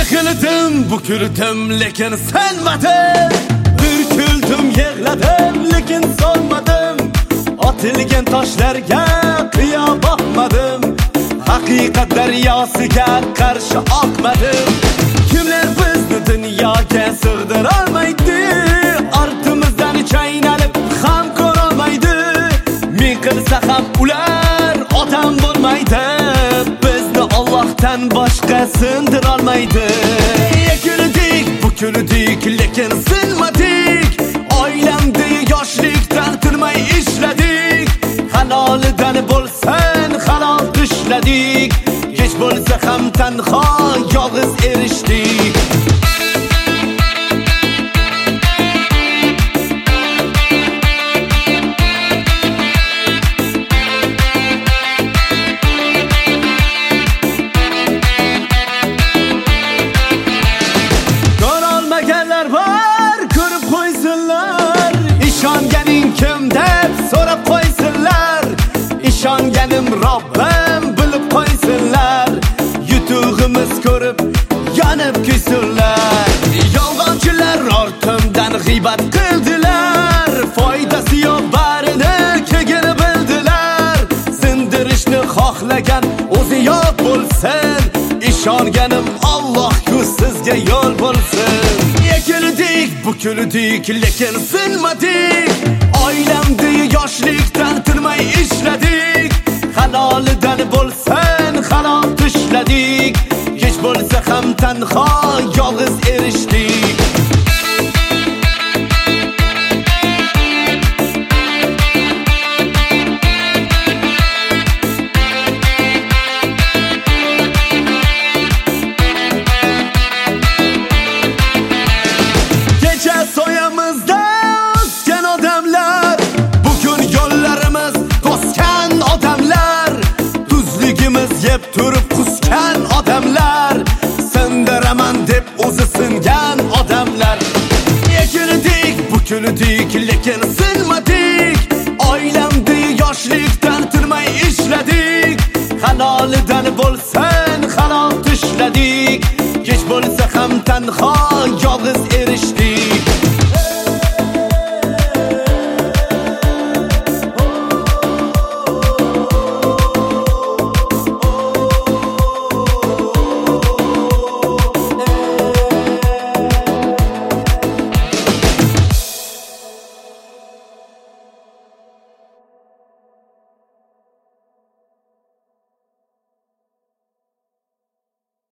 Yiqildim, bukildim, lekin sanmadim. Ürküldüm, yig'ladim, lekin solmadim. Otilgan toshlarga qiyo boqmadim. Haqiqat daryosiga qarshi oqmadim. Kimlar bizni dunyoga sig'dira olmaydi? Ortimizdan chaynalib ham ko'rolmaydi. Men qilsa ham ular odam bo'lmaydi. Bizni Allohdan boshqa sindira olmaydi. Yiqildik, bukildik, lekin sinmadik. Oilamda yoshlikdan turmay ishladik. Halolidan bo'lsin halol tishladik. Kech bo'lsa ham tanho yolg'iz erishdik. Ko'rolmaganlar bor, ko'rib qo'ysinlar. Ishonganing kim deb so'rab qo'ysinlar. Ishonganim Robbim bilib qo'ysinlar. Yutug'imiz ko'rib yonib kuysinlar. Yolg'onchilar ortimdan g'iybat qildilar. Foydasi yo'q barini keyin bildilar. Sindirishni xohlagan o'zi yo'q bo'lsin. Ishonganim Allohku sizga yo'l bo'lsin. Yiqildik, bukildik, lekin sinmadik. Oilamda yoshlikdan turmay ishladik. Halolidan bo'lsin halol tishladik. Kech bo'lsa ham tanho yolg'iz erishdik. Kecha soyamizda o'sgan odamlar, bugun yo'llarimiz to'sgan odamlar. Tuzligimiz yeb turib qusgan odamlar. Sindiraman deb o'zi singan odamlar. Yiqildik, bukildik, lekin sinmadik. Oilamda yoshlikdan turmay ishladik. Halolidan bo'lsin halol tishladik. Kech bo'lsa ham tanho yolg'iz